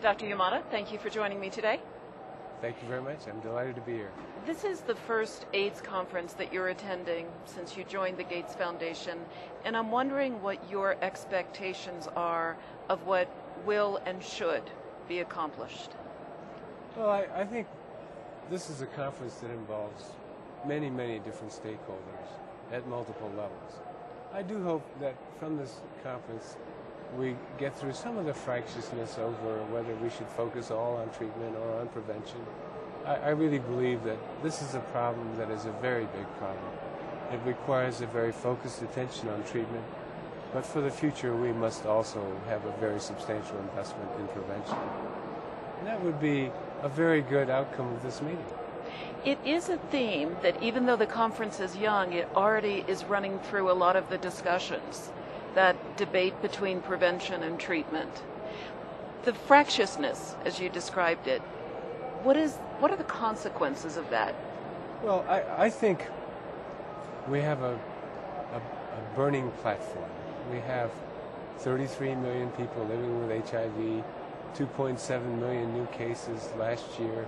Dr. Yamada, thank you for joining me today. Thank you very much. I'm delighted to be here. This is the first AIDS conference that you're attending since you joined the Gates Foundation, and I'm wondering what your expectations are of what will and should be accomplished. Well, I think this is a conference that involves many, many different stakeholders at multiple levels. I do hope that from this conference we get through some of the fractiousness over whether we should focus all on treatment or on prevention. I really believe that this is a problem that is a very big problem. It requires a very focused attention on treatment, but for the future we must also have a very substantial investment in prevention. And that would be a very good outcome of this meeting. It is a theme that even though the conference is young, it already is running through a lot of the discussions, that debate between prevention and treatment. The fractiousness, as you described it, what are the consequences of that? Well, I think we have a burning platform. We have 33 million people living with HIV, 2.7 million new cases last year,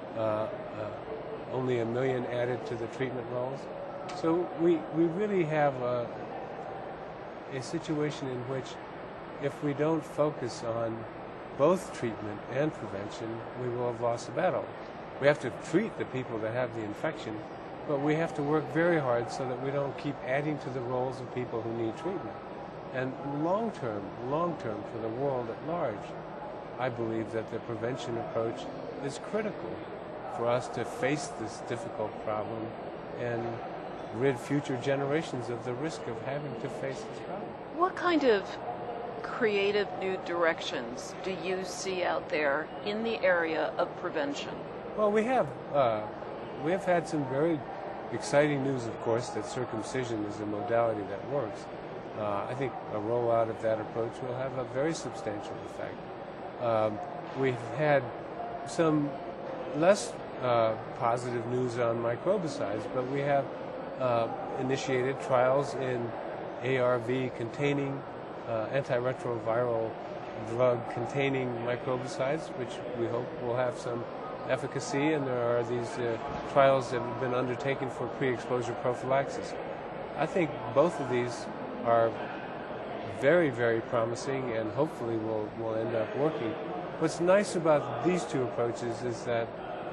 only 1 million added to the treatment rolls. So we really have a situation in which if we don't focus on both treatment and prevention, we will have lost the battle. We have to treat the people that have the infection, but we have to work very hard so that we don't keep adding to the rolls of people who need treatment. And long term for the world at large, I believe that the prevention approach is critical for us to face this difficult problem and rid future generations of the risk of having to face this problem. What kind of creative new directions do you see out there in the area of prevention? Well, we have had some very exciting news, of course, that circumcision is a modality that works. I think a rollout of that approach will have a very substantial effect. We've had some less positive news on microbicides, but we have initiated trials in ARV-containing antiretroviral drug containing microbicides, which we hope will have some efficacy, and there are these trials that have been undertaken for pre-exposure prophylaxis. I think both of these are very, very promising and hopefully will end up working. What's nice about these two approaches is that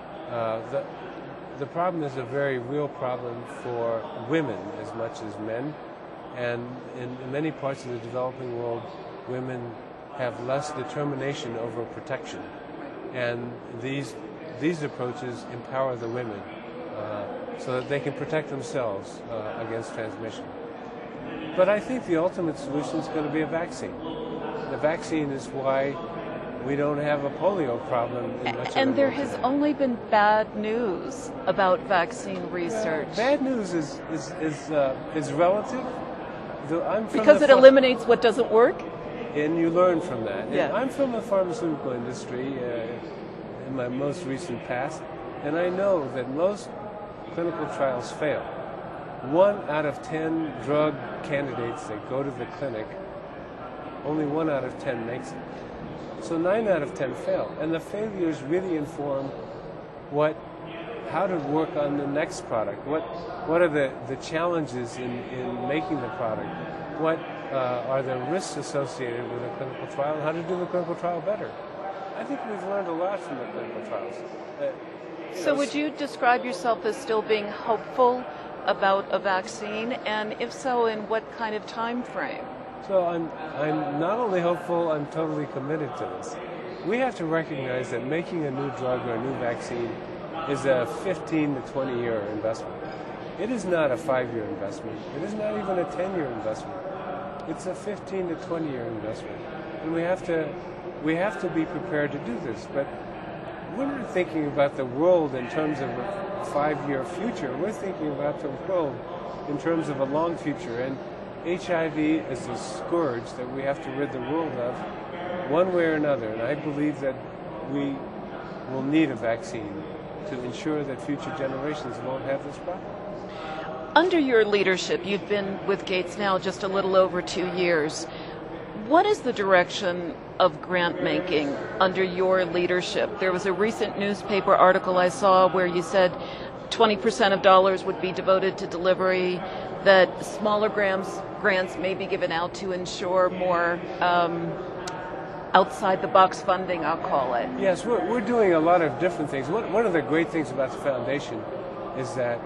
the problem is a very real problem for women as much as men, and in many parts of the developing world, women have less determination over protection, and these approaches empower the women so that they can protect themselves against transmission. But I think the ultimate solution is going to be a vaccine. The vaccine is why we don't have a polio problem in much of the world. And there has only been bad news about vaccine research. Bad news is relative. Because it eliminates what doesn't work? And you learn from that. Yeah. I'm from the pharmaceutical industry in my most recent past, and I know that most clinical trials fail. 1 out of 10 drug candidates that go to the clinic, only 1 out of 10 makes it. So 9 out of 10 fail, and the failures really inform how to work on the next product. What are the challenges in making the product? What are the risks associated with a clinical trial, and how to do the clinical trial better? I think we've learned a lot from the clinical trials. So would you describe yourself as still being hopeful about a vaccine, and if so, in what kind of time frame? So I'm not only hopeful, I'm totally committed to this. We have to recognize that making a new drug or a new vaccine is a 15 to 20 year investment. It is not a 5-year investment. It is not even a 10-year investment. It's a 15 to 20 year investment. And we have to be prepared to do this. But we're not thinking about the world in terms of a 5-year future. We're thinking about the world in terms of a long future. And HIV is a scourge that we have to rid the world of one way or another. And I believe that we will need a vaccine to ensure that future generations won't have this problem. Under your leadership, you've been with Gates now just a little over 2 years. What is the direction of grant making under your leadership? There was a recent newspaper article I saw where you said 20% of dollars would be devoted to delivery, that smaller grants may be given out to ensure more outside the box funding, I'll call it. Yes, we're doing a lot of different things. One of the great things about the foundation is that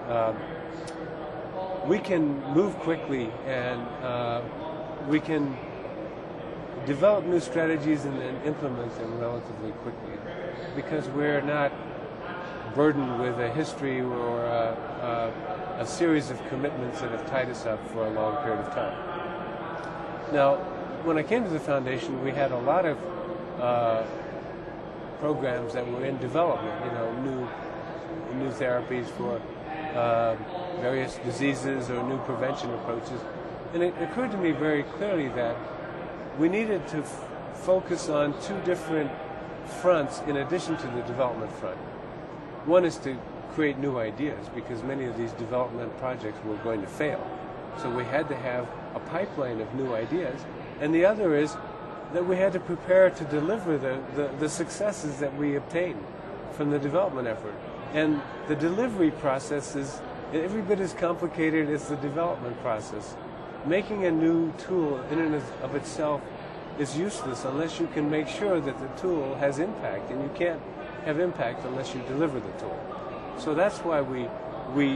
we can move quickly and we can develop new strategies and then implement them relatively quickly because we're not burdened with a history or a series of commitments that have tied us up for a long period of time. Now, when I came to the foundation, we had a lot of programs that were in development, new therapies for various diseases or new prevention approaches. And it occurred to me very clearly that we needed to focus on two different fronts in addition to the development front. One is to create new ideas because many of these development projects were going to fail. So we had to have a pipeline of new ideas. And the other is that we had to prepare to deliver the successes that we obtained from the development effort. And the delivery process is every bit as complicated as the development process. Making a new tool in and of itself is useless unless you can make sure that the tool has impact, and you can't have impact unless you deliver the tool. So that's why we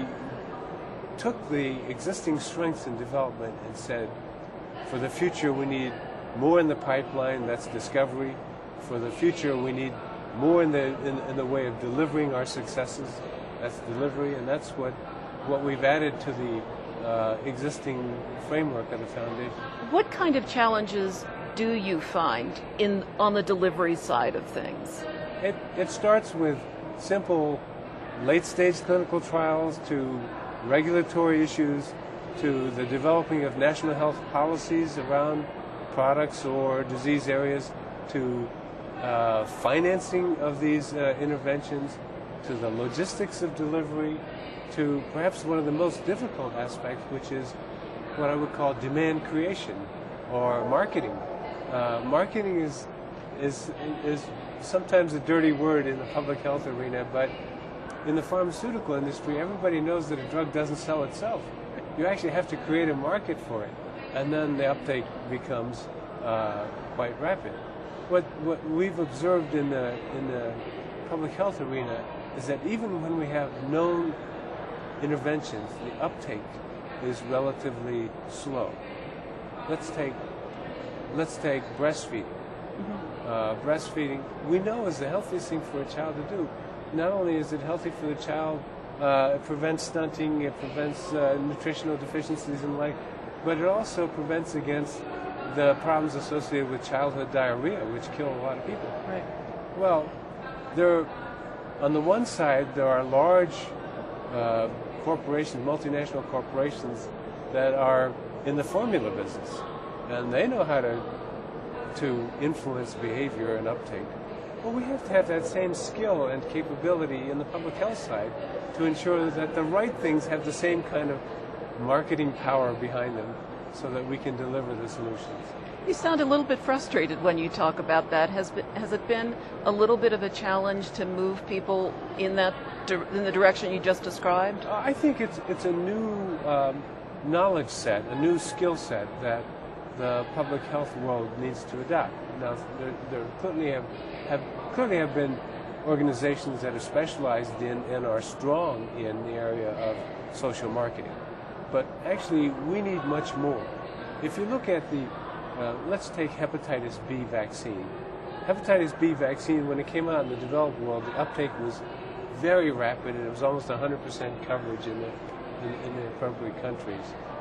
took the existing strengths in development and said, for the future we need more in the pipeline, that's discovery. For the future we need more in the way of delivering our successes, that's delivery, and that's what we've added to the existing framework of the foundation. What kind of challenges do you find on the delivery side of things? It starts with simple late-stage clinical trials to regulatory issues to the developing of national health policies around products or disease areas to financing of these interventions to the logistics of delivery to perhaps one of the most difficult aspects, which is what I would call demand creation or marketing. Marketing is sometimes a dirty word in the public health arena, but in the pharmaceutical industry, everybody knows that a drug doesn't sell itself. You actually have to create a market for it, and then the uptake becomes quite rapid. What we've observed in the public health arena is that even when we have known interventions, the uptake is relatively slow. Let's take breastfeeding. Mm-hmm. Breastfeeding, we know, is the healthiest thing for a child to do. Not only is it healthy for the child, it prevents stunting, it prevents nutritional deficiencies and the like, but it also prevents against the problems associated with childhood diarrhea, which kill a lot of people. Right. Well, on the one side, there are large corporations, multinational corporations, that are in the formula business, and they know how to influence behavior and uptake. Well, we have to have that same skill and capability in the public health side to ensure that the right things have the same kind of marketing power behind them so that we can deliver the solutions. You sound a little bit frustrated when you talk about that. Has it been a little bit of a challenge to move people in the direction you just described? I think it's a new knowledge set, a new skill set that the public health world needs to adopt. Now, there clearly have been organizations that are specialized in and are strong in the area of social marketing. But actually, we need much more. If you look at let's take hepatitis B vaccine. Hepatitis B vaccine, when it came out in the developed world, the uptake was very rapid, and it was almost 100% coverage in the appropriate countries.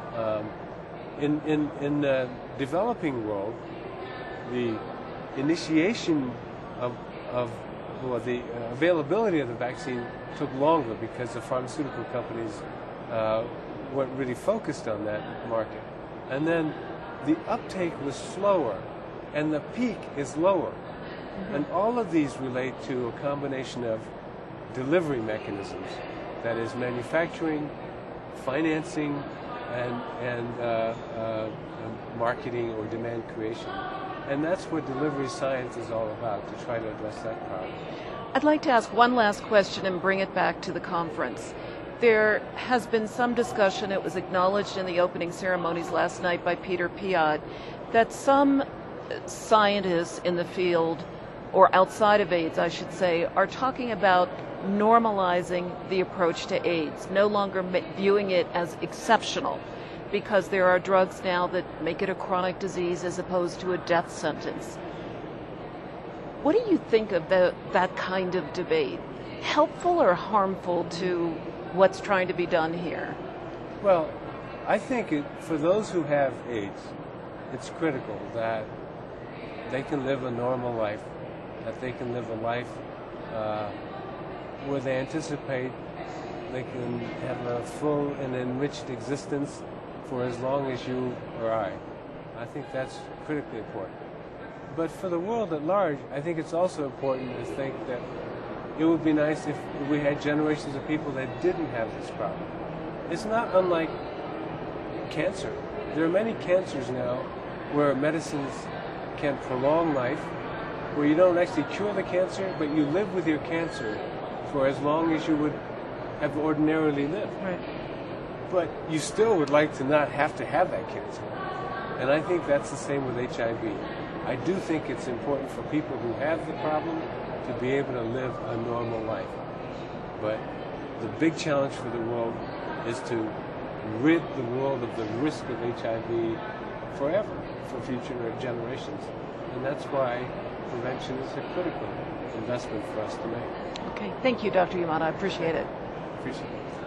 In the developing world, the initiation of the availability of the vaccine took longer because the pharmaceutical companies weren't really focused on that market. And then the uptake was slower, and the peak is lower. Mm-hmm. And all of these relate to a combination of delivery mechanisms, that is manufacturing, financing, and marketing or demand creation. And that's what delivery science is all about, to try to address that problem. I'd like to ask one last question and bring it back to the conference. There has been some discussion, it was acknowledged in the opening ceremonies last night by Peter Piot, that some scientists in the field, or outside of AIDS, I should say, are talking about normalizing the approach to AIDS, no longer viewing it as exceptional, because there are drugs now that make it a chronic disease as opposed to a death sentence. What do you think of that kind of debate? Helpful or harmful to what's trying to be done here? Well, I think for those who have AIDS, it's critical that they can live a normal life, that they can live a life where they anticipate they can have a full and enriched existence for as long as you or I. I think that's critically important. But for the world at large, I think it's also important to think that it would be nice if we had generations of people that didn't have this problem. It's not unlike cancer. There are many cancers now where medicines can prolong life, where you don't actually cure the cancer, but you live with your cancer for as long as you would have ordinarily lived. Right. But you still would like to not have to have that cancer. And I think that's the same with HIV. I do think it's important for people who have the problem to be able to live a normal life. But the big challenge for the world is to rid the world of the risk of HIV forever, for future generations. And that's why prevention is a critical investment for us to make. Okay, thank you, Dr. Yamada. I appreciate it. Appreciate it.